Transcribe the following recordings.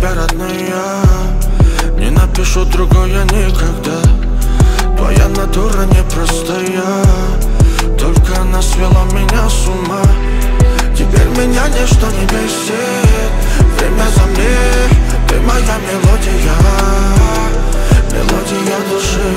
только родная. Не напишу другое никогда. Твоя натура непростая, только она свела меня с ума. Теперь меня ничто не бесит. Время замри, ты моя мелодия, мелодия души.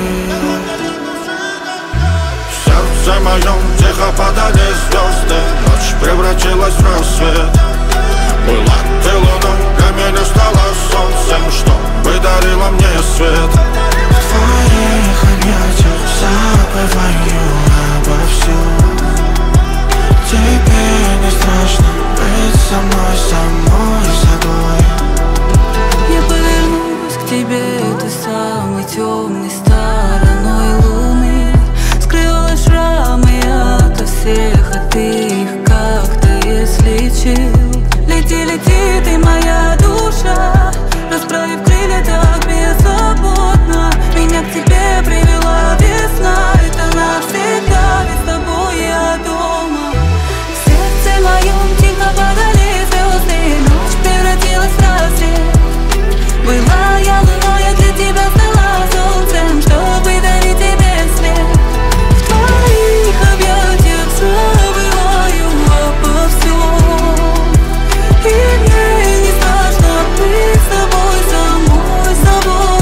В сердце моем тихо падали звезды, ночь превратилась в рассвет. Была ты луной, для меня стала солнцем, что подарила мне свет. В твоих объятиях забываю обо всем. Тебе не страшно быть со мной, самой собой. Я повернусь к тебе той самой темной стороной луны. Скрыла шрамы ото всех, а ты их как-то излечил. Лети, лети, ты моя душа, расправив крылья так беззаботно. Меня к тебе привела весна, это навсегда, ведь с тобой я дома. В сердце моем тихо падали звезды, ночь превратилась в рассвет. Была я луной, я для тебя стала солнцем, чтобы дарить тебе свет. В твоих объятиях забываю обо всем. И мне не страшно быть с тобой, самой собой.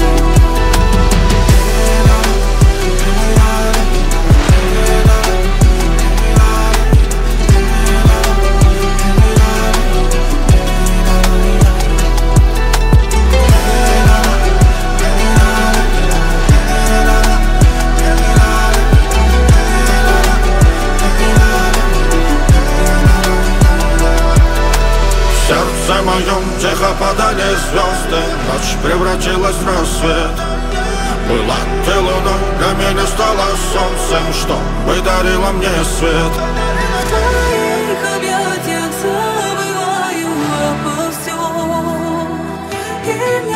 В сердце моем тихо падали звезды, ночь превратилась в рассвет. Была ты луной, для меня стала солнцем, что подарила мне свет. В твоих объятиях забываю обо всем. И мне